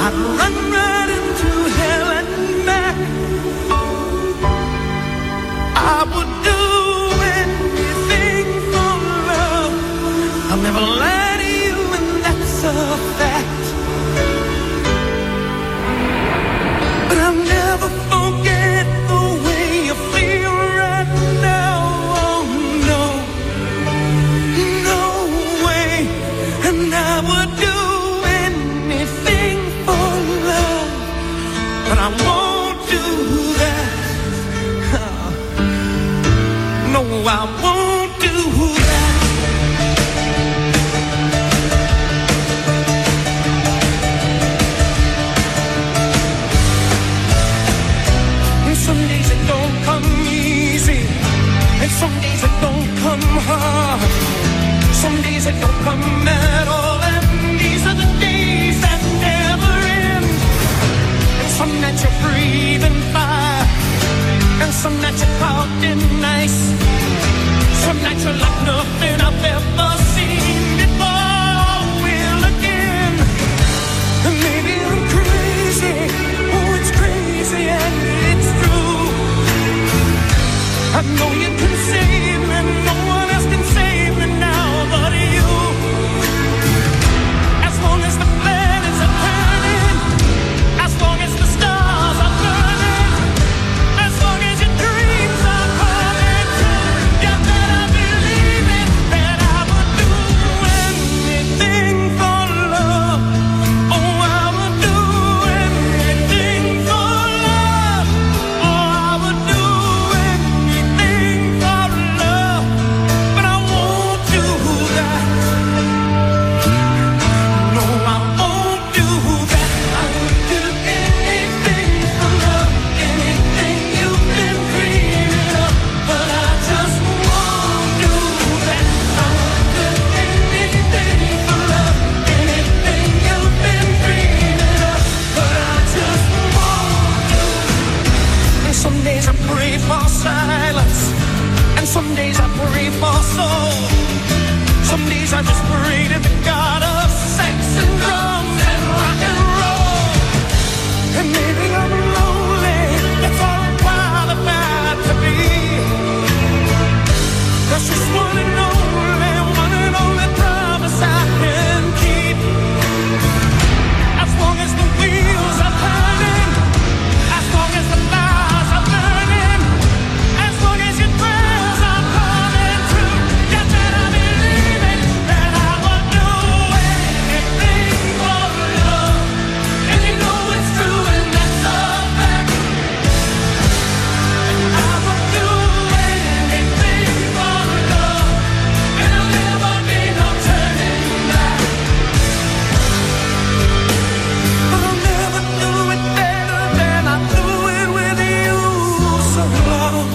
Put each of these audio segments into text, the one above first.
I'd run right into hell and back. I would do anything for love. I'll never lie to you, and that's a fact. But I'll never forget the way you feel right now. Oh no, no way. And I would do anything for love, but I won't do that. No, I won't do that. And some days it don't come easy, and some days it don't come hard. Some days it don't come at all, and these are the days that never end. And some that you're breathing fire, and some that you're talking nice. Some that you're like nothing I've ever seen before. Will again, and maybe I'm crazy. Oh, it's crazy and it's true. I know you can save me, no one else can save me now but you. As long as the planets are turning, as long as the stars are burning, as long as your dreams are coming true, you better believe it, that I would do anything for love. Oh, I would do anything for love. Oh, I would do anything for love, but I won't do that. No, I won't do that. I would do anything for love, anything you've been dreaming of, but I just won't do that. I would do anything for love, anything you've been dreaming of, but I just won't do it. And some days I pray for silence, and some days I pray for soul. Some days I just pray to the God of sex and drums and rock and roll. And maybe I'm lonely, that's all I'm qualified to be. That's just one and only promise I can keep. As long as the wheels are turning, as long as the fires are burning, as long as your prayers are coming true, you better believe it, that I would do anything for love. And you know it's true, and that's a fact. I would do anything for love, and there'll never be no turning back. But I'll never do it better than I do it with you. So long,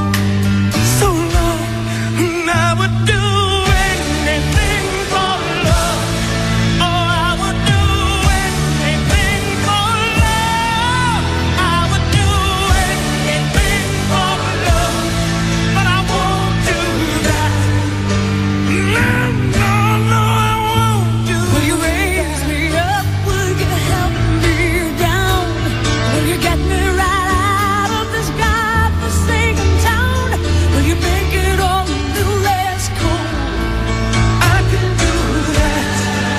and I would do anything for love. Oh, I would do anything for love. I would do anything for love, but I won't do that. No, no, no, I won't do that. Will you raise me up? Will you help me down? Will you get me right out of this godforsaken town? Will you make it all a little less cold? I can do that.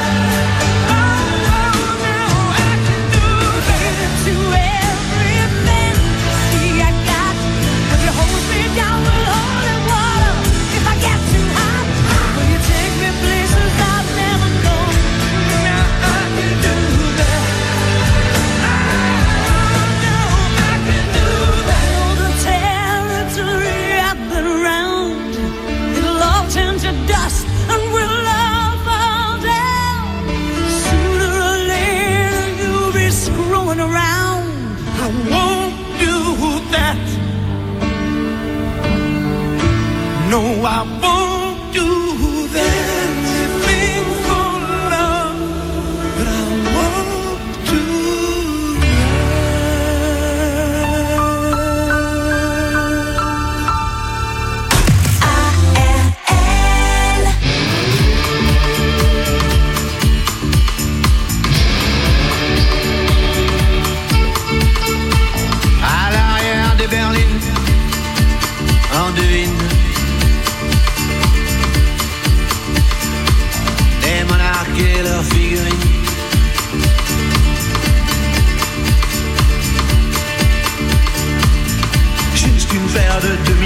Oh, no, I can do that. To every fantasy I got, will you hold me down with holy water if I get too hot? Will you take me places I've never known? Now I can do that. Oh, no, I can do that. I know the territory I've been around, it'll all turn to dust and we'll all fall down. Sooner or later you'll be screwing around. I won't do that. No, I won't do that. Anything for love, but I won't do that.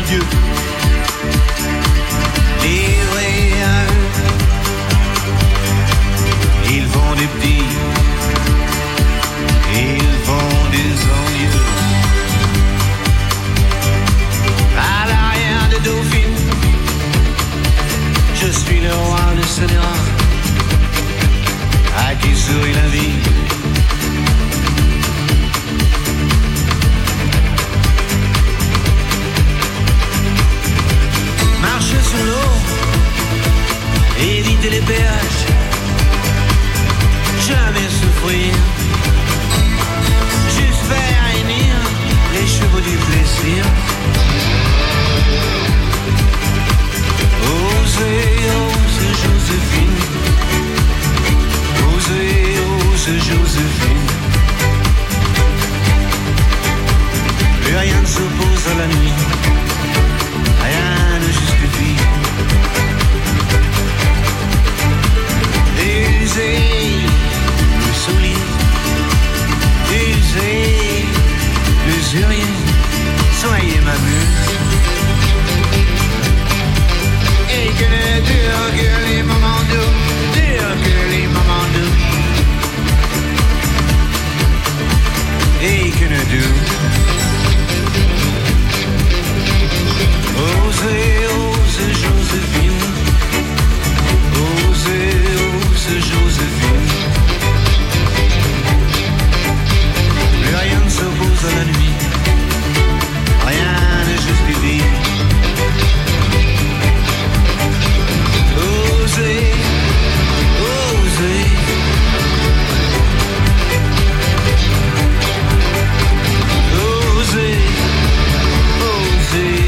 demi-dieux. Livrés à eux, ils font des petits, ils font des ennuyeux. À l'arrière de Dauphine, je suis le roi de Sénéra, à qui sourit la vie. Marcher sur l'eau, éviter les péages, jamais souffrir, juste faire hennir les chevaux du plaisir. Osez, osez Joséphine, osez, osez Joséphine. Plus rien ne s'oppose à la nuit, rien ne justifie. Usez le soulier, usez l'usurier, soyez ma muse. Et que les durs, que les moments doux, durs que les moments doux. Et que les doux. Osez, osez Joséphine, osez, osez Joséphine. Mais rien ne s'oppose à la nuit, rien ne justifie. Osez, osez. Osez, osez.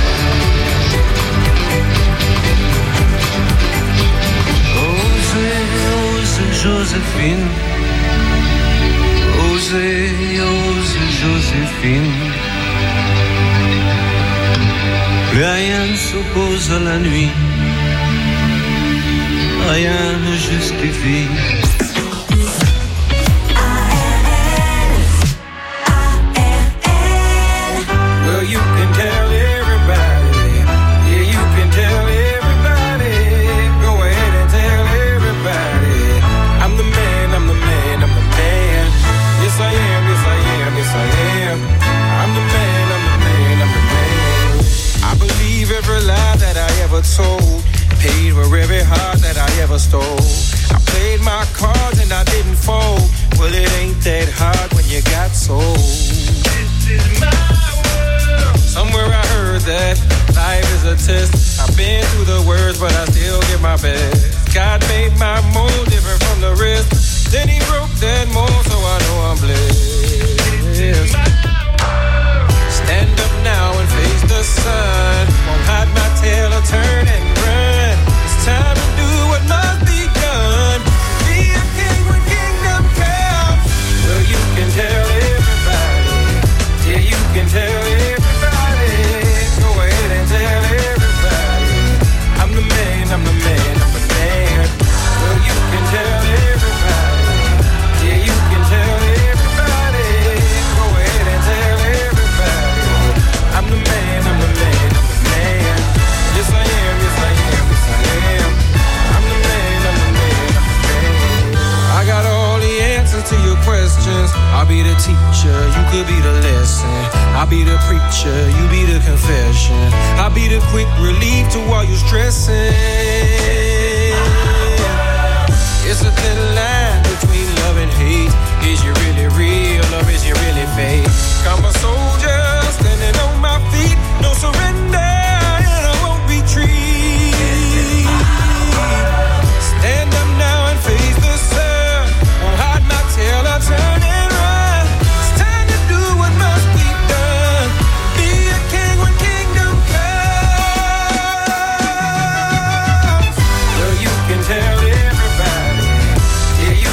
Joséphine, osez, osez Joséphine. Plus rien ne s'oppose à la nuit, rien ne justifie. Well, you can tell everybody, yeah, you can tell everybody. Go ahead and tell everybody. I'm the man, I'm the man, I'm the man. Yes I am, yes I am, yes I am. I'm the man, I'm the man, I'm the man. I believe every lie that I ever told, paid for every heart that I ever stole. I played my cards and I didn't fold. Well, it ain't that hard when you got sold. This is my world. Somewhere I heard that life is a test. I've been through the worst, but I still give my best. God made my mold different from the rest. Then he broke that mold, so I know I'm blessed. Stand up now and face the sun. Won't hide my tail or turn and run. It's time to do what must be done. Be a king when kingdom comes. Well, you can tell everybody. Yeah, you can tell everybody. Go ahead and tell everybody. I'm the man, I'm the man, I'm the man. Well, you can tell everybody. Yeah, you can tell everybody. Go ahead and tell everybody. I'm the man, I'm the man, I'm the man. Yes I am, yes I am, yes I am. I'm the man, I'm the man, I'm the man. I got all the answers to your questions. I'll be the teacher, you could be the lesson. I'll be the preacher, you be the confession. I'll be the quick relief to all your stressing. It's a thin line between love and hate. Is you really real or is you really fake? I'm a soldier standing on my feet. No surrender and I won't retreat. Stand up now and face the sun. Won't hide my tail or turn and run. It's time to do what must be done. Be a king when kingdom comes. Well, you can tell everybody. Yeah, you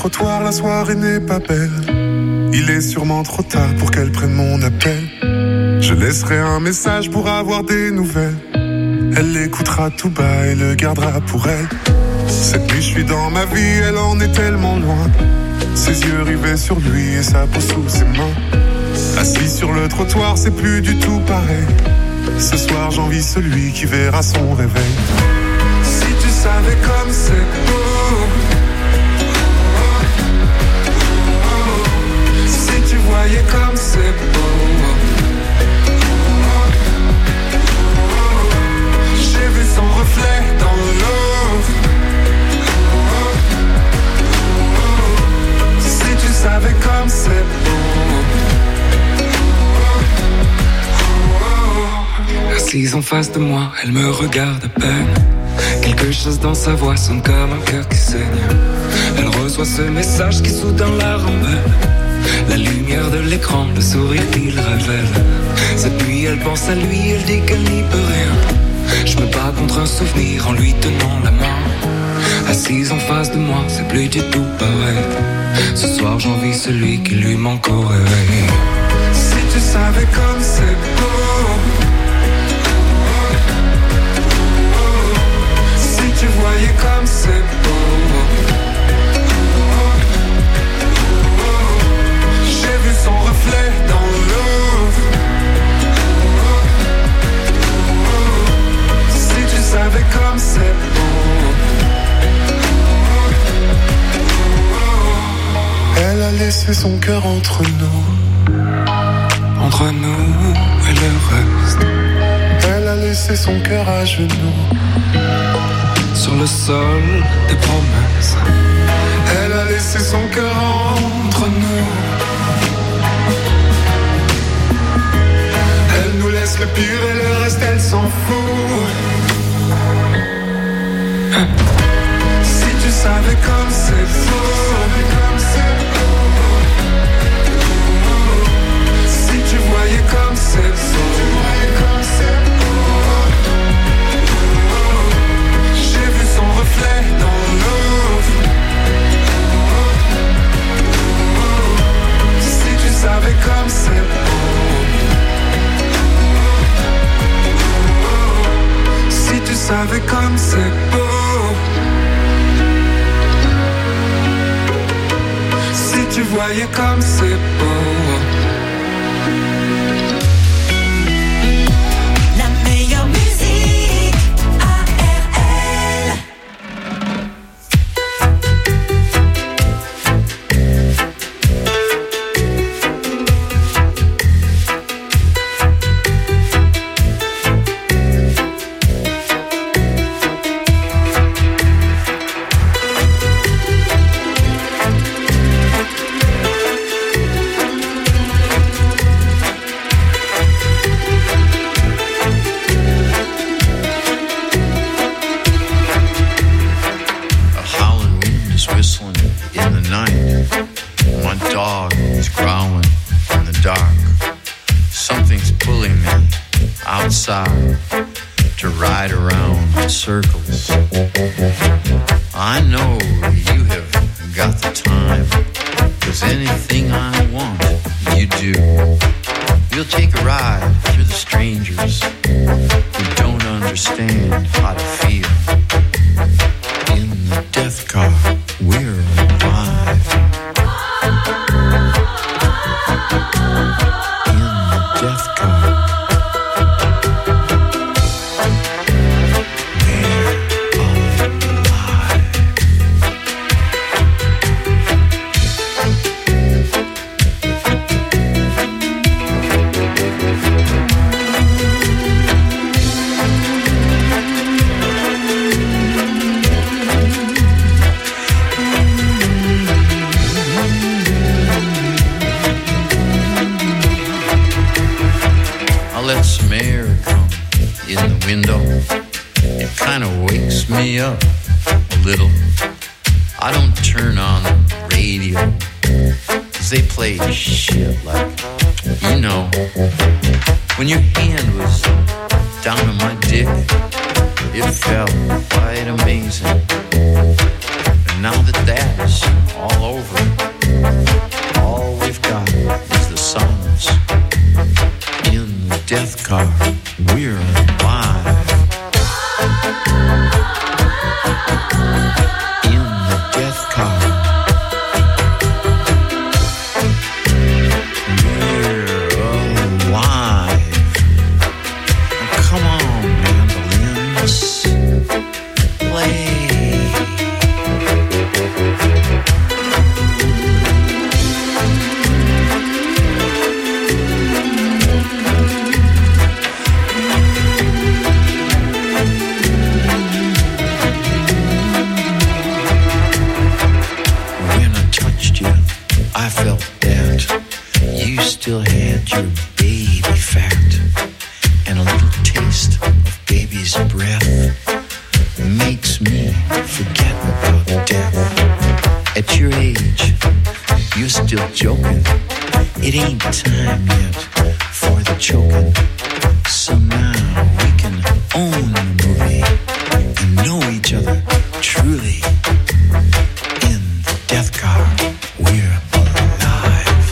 trottoir, la soirée n'est pas belle. Il est sûrement trop tard pour qu'elle prenne mon appel. Je laisserai un message pour avoir des nouvelles. Elle l'écoutera tout bas et le gardera pour elle. Cette nuit je suis dans ma vie, elle en est tellement loin. Ses yeux rivés sur lui et sa peau sous ses mains. Assis sur le trottoir, c'est plus du tout pareil. Ce soir j'envie celui qui verra son réveil. Si tu savais comme c'est beau, si tu voyais comme c'est beau. J'ai vu son reflet dans l'eau. Si tu savais comme c'est beau. Assise en face de moi, elle me regarde à peine. Quelque chose dans sa voix sonne comme un cœur qui saigne. Elle reçoit ce message qui soudain la rend belle. La lumière de l'écran, le sourire qu'il révèle. Cette nuit elle pense à lui, elle dit qu'elle n'y peut rien. Je me bats contre un souvenir en lui tenant la main. Assise en face de moi, c'est plus du tout pareil. Ce soir j'envie celui qui lui manque au réveil. Si tu savais comme c'est beau. Si tu voyais comme c'est beau. J'ai vu son reflet dans l'eau. Si tu savais comme c'est beau. Elle a laissé son cœur entre nous. Entre nous et le reste. Elle a laissé son cœur à genoux. Sur le sol des promesses. Elle a laissé son cœur entre nous. Elle nous laisse le pire et le reste elle s'en fout. Si tu savais comme c'est faux. Si tu voyais comme c'est faux. J'ai vu son reflet dans l'eau. Si tu savais comme c'est beau. Si tu savais comme c'est beau. Si tu voyais comme c'est beau. To ride around in circles. I know you have got the time, 'cause anything I want, you do. We'll take a ride through the strangers who don't understand how to feel. In the death car, we're alive. In the death car. Let some air come in the window. It kind of wakes me up a little. I don't turn on the radio, 'cause they play shit like, you know, when your hand was down on my dick, it felt quite amazing. And now that that bodies all over. All we've got is the songs. In the death car, we're alive. In the death car, we're alive. Now come on, mandolins, play. I felt that you still had your baby fat and a little taste of baby's breath makes me forget about death. At your age, you're still joking. It ain't time yet for the choking. So now we can own the movie and know each other truly. In the death car, we're alive.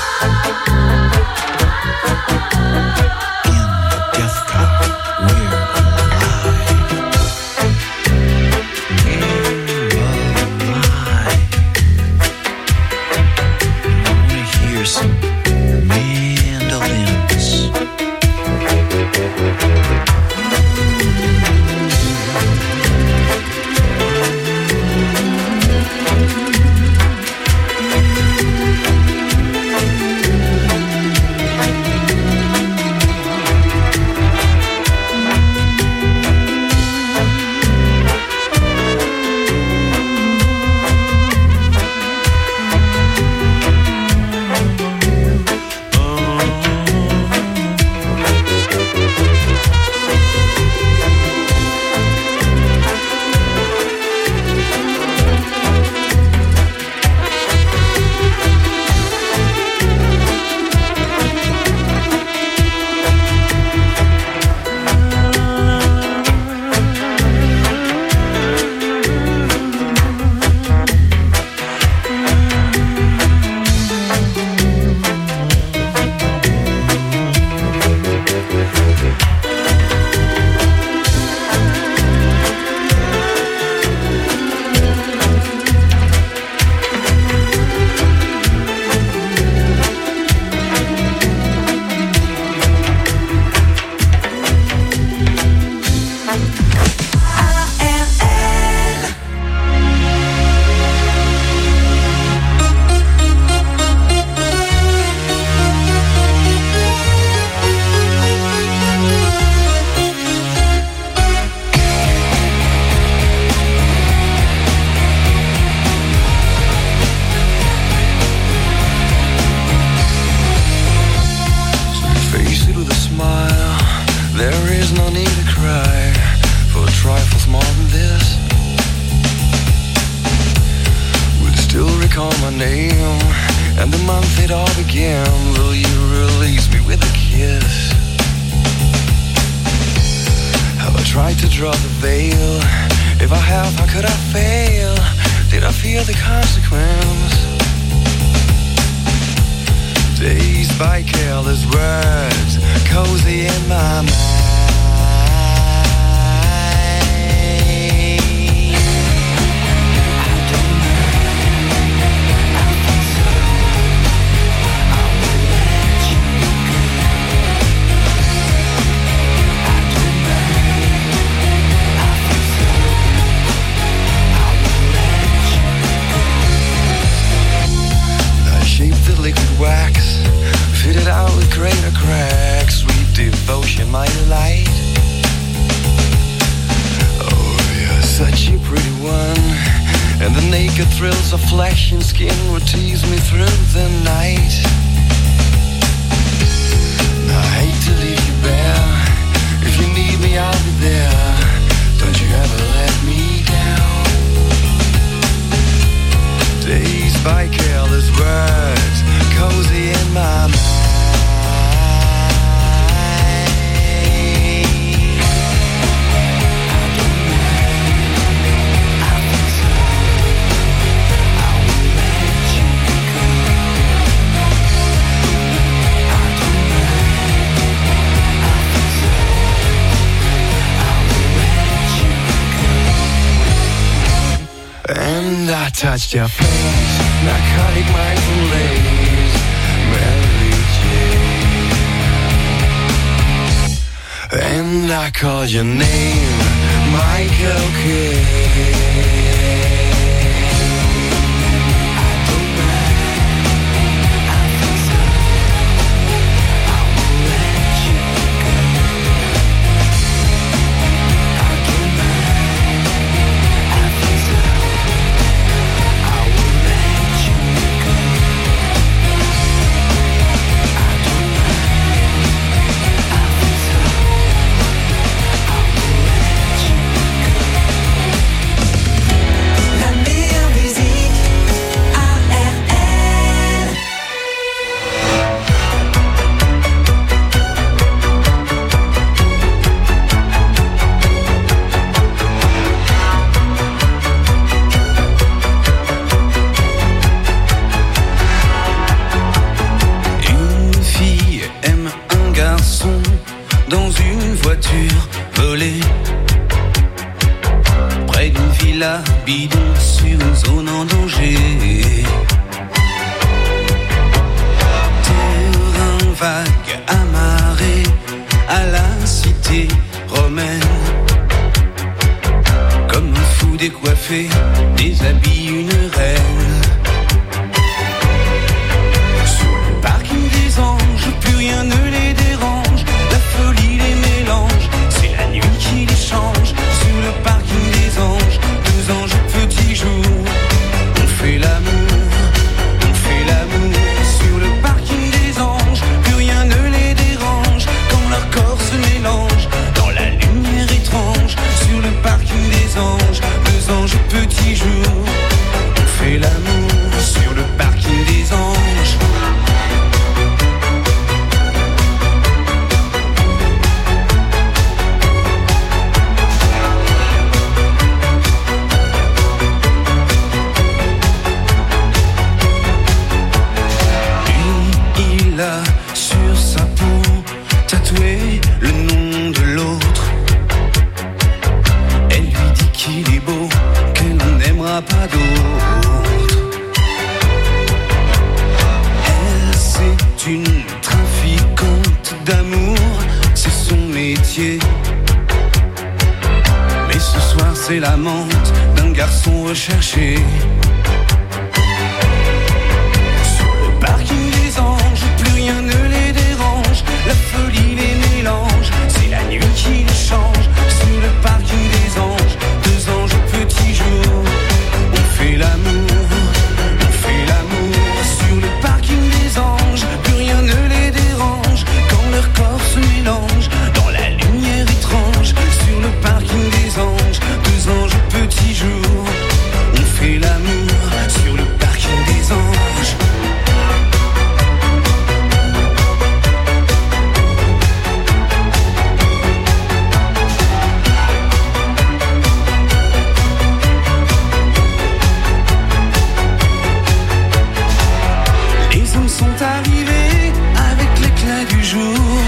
In the death car, we're alive. We're alive. I wanna hear some mandolins. By careless words, cozy in my mind. I And I touched your face, narcotic mindful lace, Mary Jane. And I called your name, Michael Kidd. Bidon sur une zone en danger. Terrain vague amarré à la cité romaine. Comme un fou décoiffé, déshabille une reine. Sur le parking des anges, plus rien ne les dérange. La folie les mélange, c'est la nuit qui les change. Sur le parking des anges, deux anges petits jours, on fait l'amour sur le parking des anges, plus rien ne les dérange, quand leur corps se mélange, dans la lumière étrange, sur le parking des anges, deux anges petits jours, on fait l'amour sur le parking des anges. Sur sa peau, tatoué le nom de l'autre. Elle lui dit qu'il est beau, qu'elle n'aimera pas d'autre. Elle, c'est une trafiquante d'amour, c'est son métier. Mais ce soir, c'est l'amante d'un garçon recherché. Rien ne les dérange, la folie les mélange, c'est la nuit qui les change, sur le parking des anges, deux anges petits jours, on fait l'amour sur le parking des anges, plus rien ne les dérange, quand leur corps se mélange, dans la lumière étrange, sur le parking des anges, deux anges petits jours, on fait l'amour sur le parking des anges. Sont arrivés avec l'éclat du jour.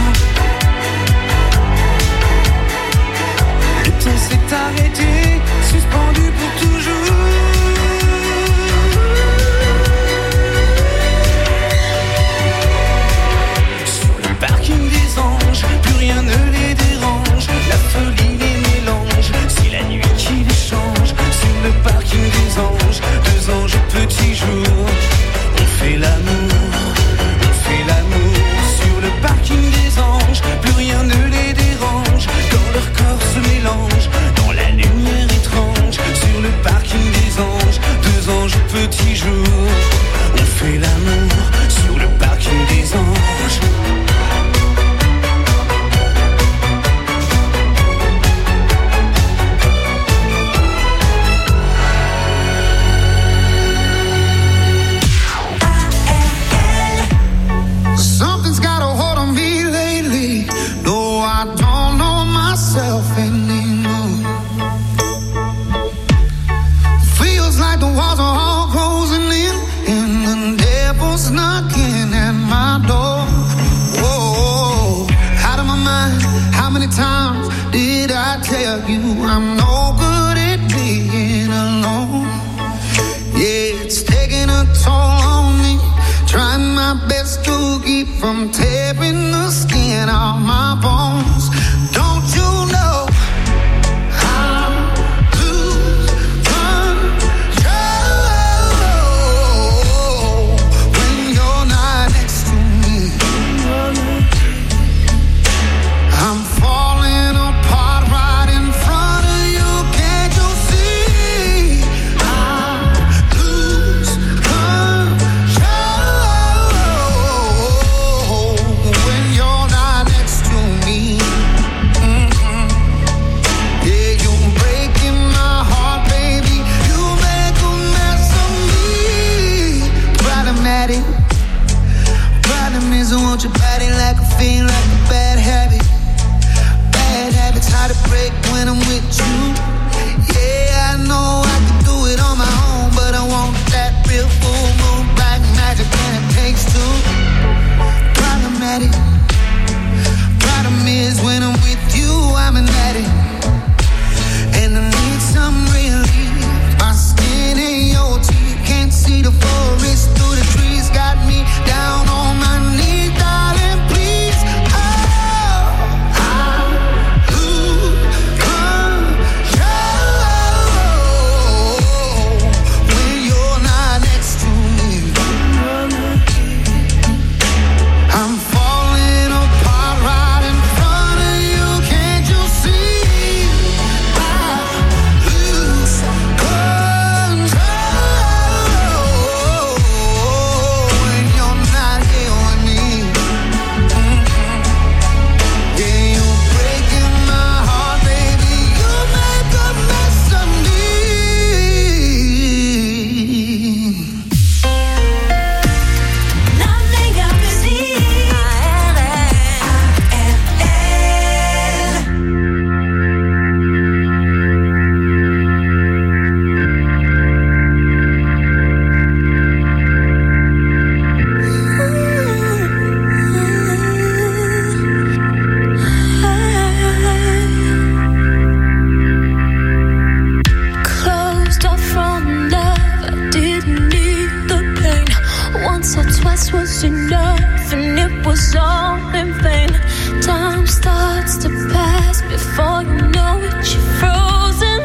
Le temps s'est arrêté, suspendu pour toujours. Sur le parking des anges, plus rien ne les dérange. La folie les mélange, c'est la nuit qui les change. Sur le parking des anges, deux anges petits jours, on fait l'amour sur le parking des anges, plus rien ne les dérange, quand leur corps se mélange, dans la lumière étrange, sur le parking des anges, deux anges petits jours, on fait l'amour sur le parking des anges. I'm no good at being alone. from tearing the skin off my bones. Don't you know I lose control when you're not next to me? I'm falling apart right in front of you. Can't you see? I lose control when you're not next to me. Yeah, you're breaking my heart, baby. You make a mess of me. Problematic. Problem is I want your body like a fiend, like a bad habit. Bad habits hard to break when I'm with you. Yeah, I know I can do it on my own, but I want that real full moon black magic, and it takes two. Problematic. Problem is when I'm with you, I'm an addict, and I need some relief. My skin and your teeth can't see the forest through the trees. Got me down on my knees, darling, please. Oh, I lose control when you're not next to me. I'm falling apart right in front of you. Can't you see? I lose control when you're not here with me. Yeah, you're breaking my heart, baby. You make a mess of me. Nothing I can see. Closed off from love, I didn't need the pain. Once or twice was enough, and it was all in vain. Time starts to pass before you know it, you're frozen.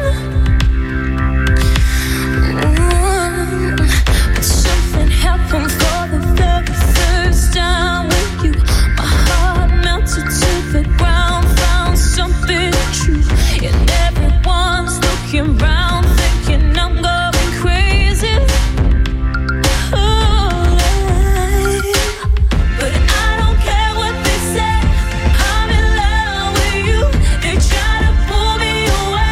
But something happened for the very first time with you. My heart melted to the ground, found something true, and everyone's looking round, thinking I'm going crazy. But I don't care what they say. I'm in love with you. They try to pull me away.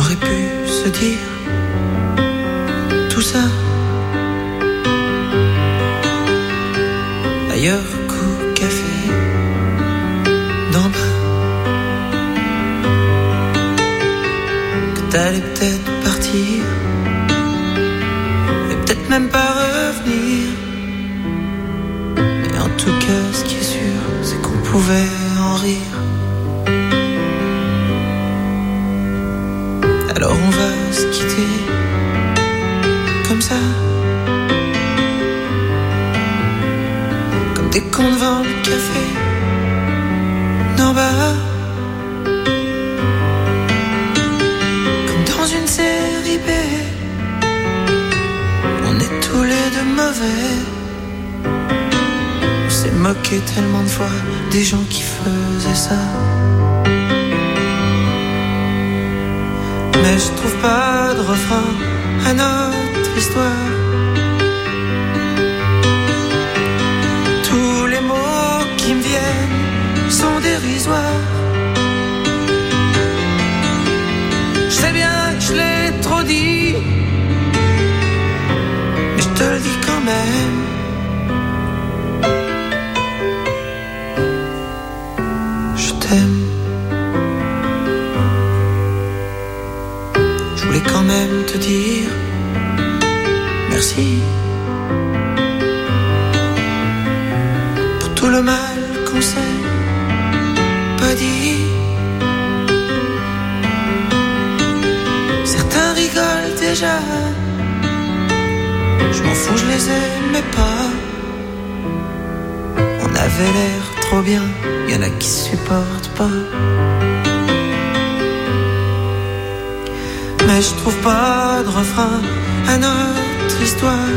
aurait pu se dire tout ça ailleurs qu'au café d'en bas, que t'allais peut-être partir et peut-être même pas revenir, mais en tout cas ce qui est sûr c'est qu'on pouvait en rire. Alors on va se quitter comme ça, comme des cons devant le café d'en bas, comme dans une série B. On est tous les deux mauvais. On s'est moqué tellement de fois des gens qui faisaient ça. Mais je trouve pas de refrain à notre histoire. Tous les mots qui me viennent sont dérisoires. Je sais bien que je l'ai trop dit, mais je te le dis quand même. Je t'aime. Je voulais quand même te dire merci pour tout le mal qu'on s'est pas dit. Certains rigolent déjà, je m'en fous, je les aimais pas. On avait l'air trop bien, y'en a qui supportent pas. Mais je trouve pas de refrain à notre histoire.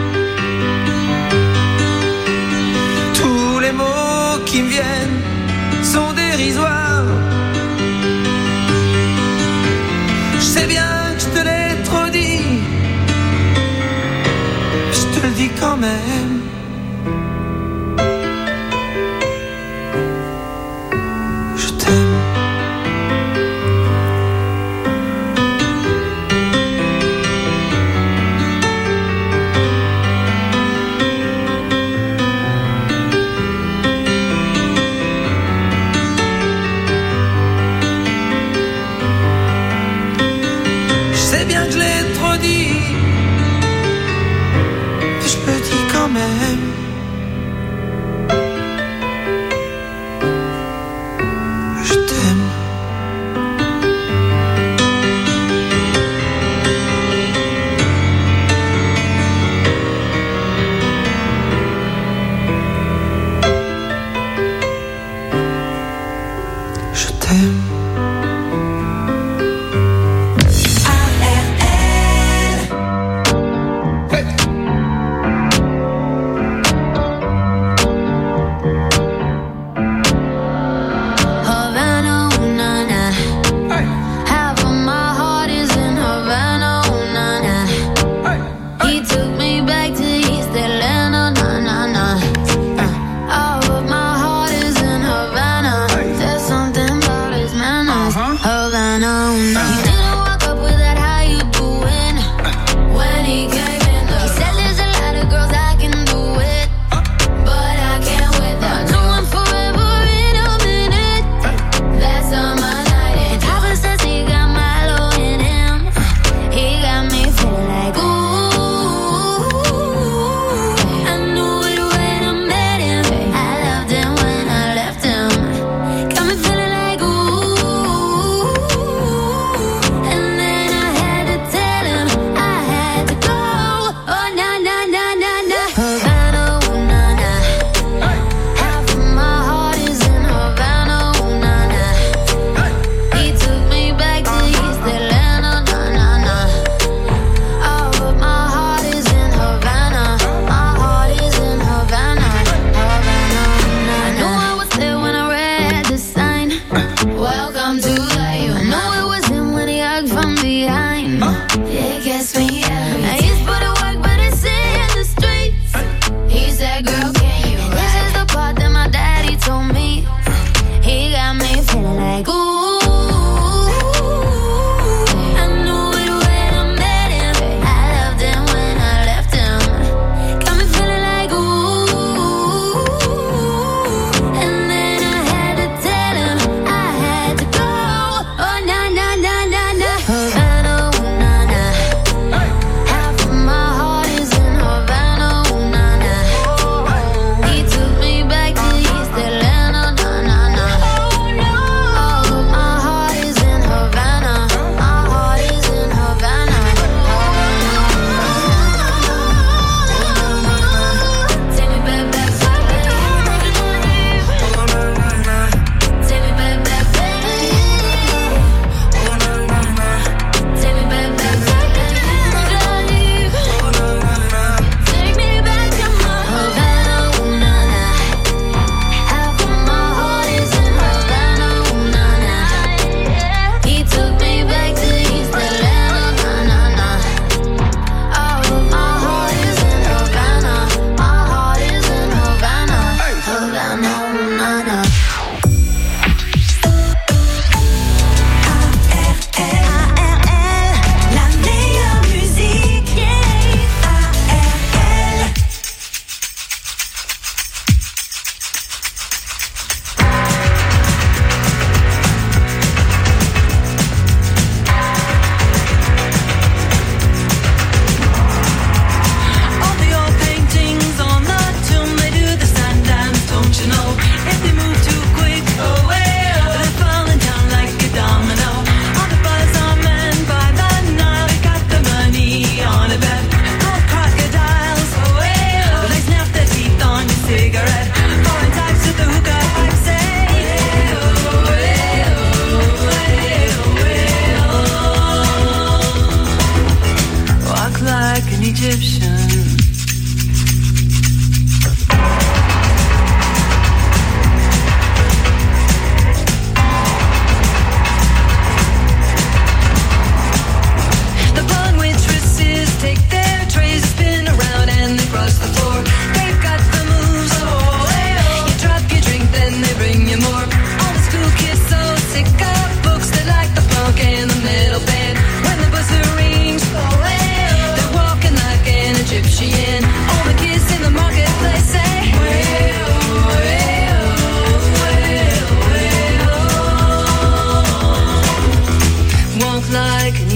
Tous les mots qui me viennent sont dérisoires. Je sais bien que je te l'ai trop dit, je te le dis quand même. Je t'aime.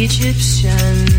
Egyptian.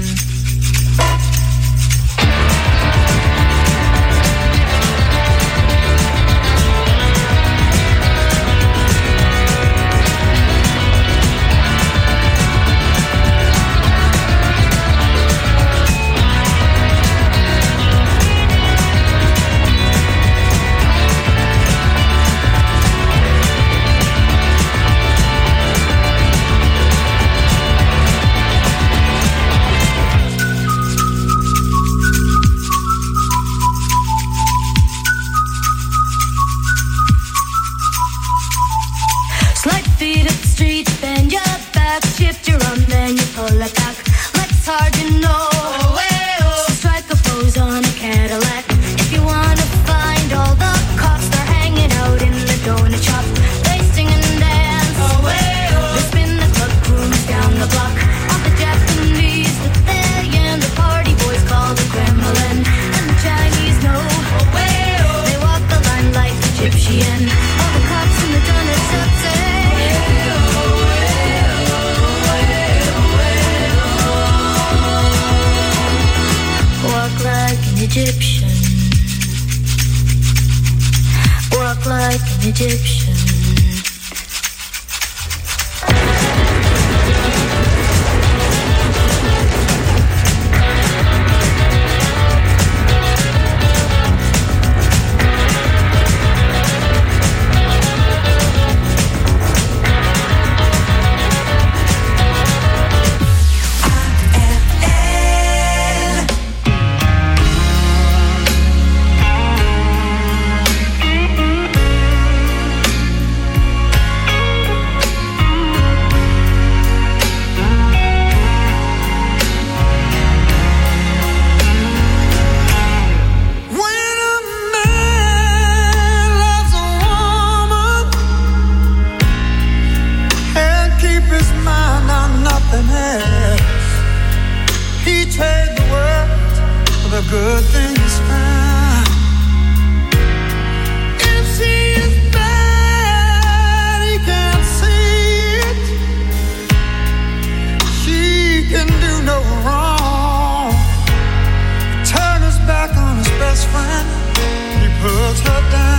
Turn his back on his best friend. He puts her down.